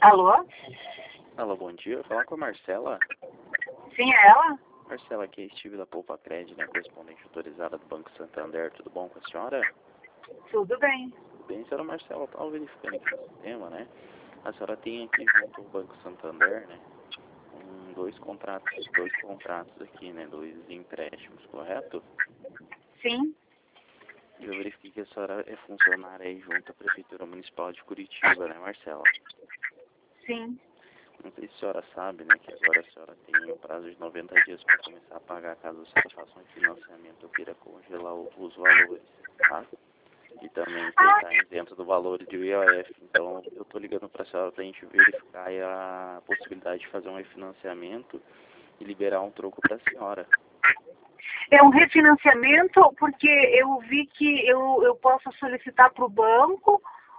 Alô? Alô, bom dia. Eu vou falar com a Marcela. Sim, é ela? Marcela, aqui é Steve da Poupa Cred, né? Correspondente autorizada do Banco Santander. Tudo bom com a senhora? Tudo bem. Tudo bem, senhora Marcela. Eu estava verificando aqui no sistema, né? A senhora tem aqui junto ao Banco Santander, né? Dois contratos aqui, né? Dois empréstimos, correto? Sim. Eu verifiquei que a senhora é funcionária aí junto à Prefeitura Municipal de Curitiba, né, Marcela? Sim. Não sei se a senhora sabe, né, que agora a senhora tem um prazo de 90 dias para começar a pagar caso a senhora faça um financiamento ou queira congelar os valores, tá? E também você está isento do valor de IOF. Então, eu estou ligando para a senhora para a gente verificar aí a possibilidade de fazer um refinanciamento e liberar um troco para a senhora. É um refinanciamento porque eu vi que eu posso solicitar para o banco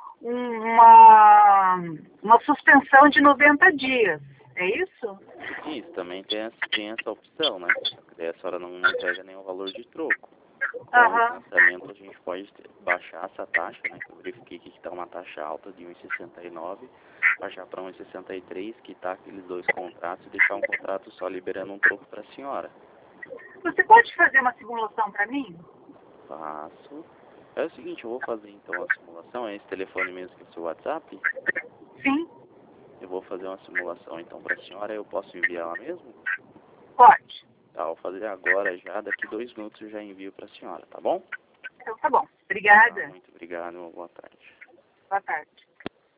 uma suspensão de 90 dias. É isso? Isso, também tem essa opção, né? Daí a senhora não entrega nenhum valor de troco. Com o refinanciamento a gente pode baixar essa taxa, né? Eu verifiquei que está uma taxa alta de 1,69, baixar para 1,63, quitar aqueles dois contratos e deixar um contrato só liberando um troco para a senhora. Você pode fazer uma simulação para mim? Faço. É o seguinte, eu vou fazer então a simulação, é esse telefone mesmo que é o seu WhatsApp? Sim. Eu vou fazer uma simulação então para a senhora, eu posso enviar lá mesmo? Pode. Tá, vou fazer agora já, daqui 2 minutos eu já envio para a senhora, tá bom? Então tá bom. Obrigada. Tá, muito obrigado, boa tarde. Boa tarde.